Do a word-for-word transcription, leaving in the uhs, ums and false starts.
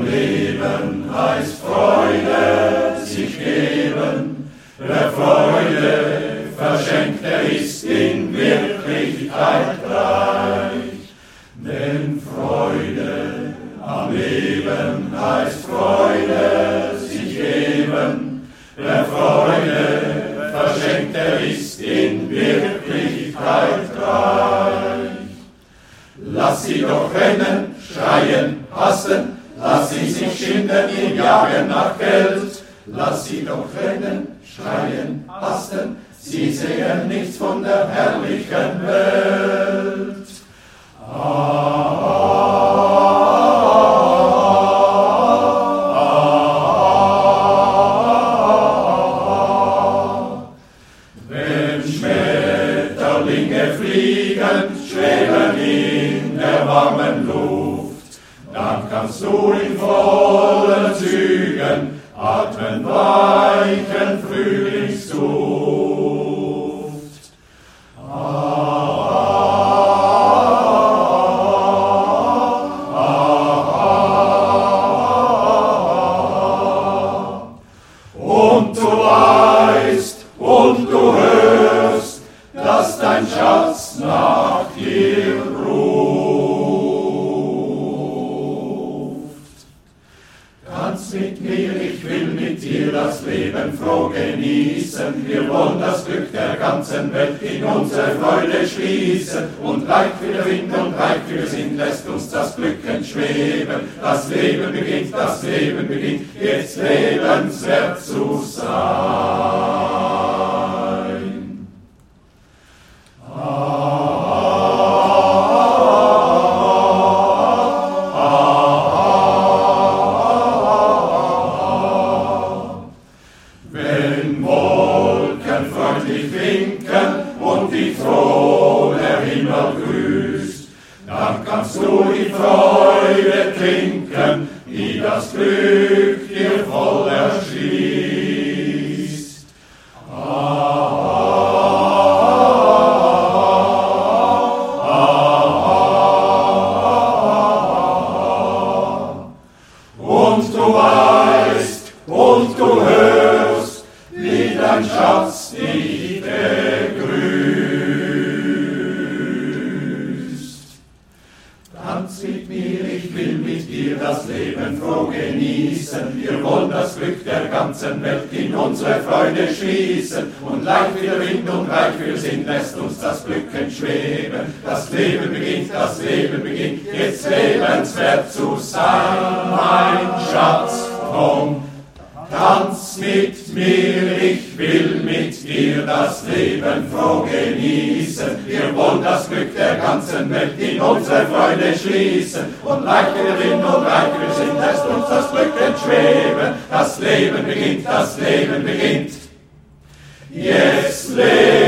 Leben heißt Freude sich geben. Wer Freude verschenkt, der ist in Wirklichkeit reich. Denn Freude am Leben heißt Freude sich geben. Wer Freude verschenkt, der ist in Wirklichkeit reich. Lass sie doch rennen, schreien, hassen, lass sie sich schinden im Jagen nach Geld. Lass sie doch rennen, schreien, hasten, sie sehen nichts von der herrlichen Welt. Ah. Wenn Schmetterlinge fliegen, schweben in der warmen Luft, dann kannst du in vollen Zügen atmen weichen Frühlingsduft. Und du weißt und du hörst, dass dein Schatz nach dir ruft. Tanz mit mir, ich will mit dir das Leben froh genießen. Wir wollen das Glück der ganzen Welt in unsere Freude schließen. Und leicht wie der Wind und reich wie der Sinn lässt uns das Glück entschweben. Das Leben beginnt, das Leben beginnt, jetzt lebenswert zu sein. Wenn Wolken freundlich winken und die froh der Himmel grüßt, dann kannst du die Freude trinken, die das Glück dir voll erschließt. Und du weißt und du hörst, wie dein Schatz dich begrüßt. Tanz mit mir, ich will mit dir das Leben froh genießen. Wir wollen das Glück der ganzen Welt in unsere Freude schließen. Und leicht wie der Wind und reich wie der Sinn lässt uns das Glück entschweben. Das Leben beginnt, das Leben beginnt, jetzt lebenswert zu sein. Mein Schatz, komm, tanz mit mir, ich will mit dir das Leben froh genießen. Wir wollen das Glück der ganzen Welt in unsere Freude schließen. Und leicht wie der Wind und reich wie der Sinn lässt uns das Glück entschweben. Das Leben beginnt, das Leben beginnt, jetzt lebt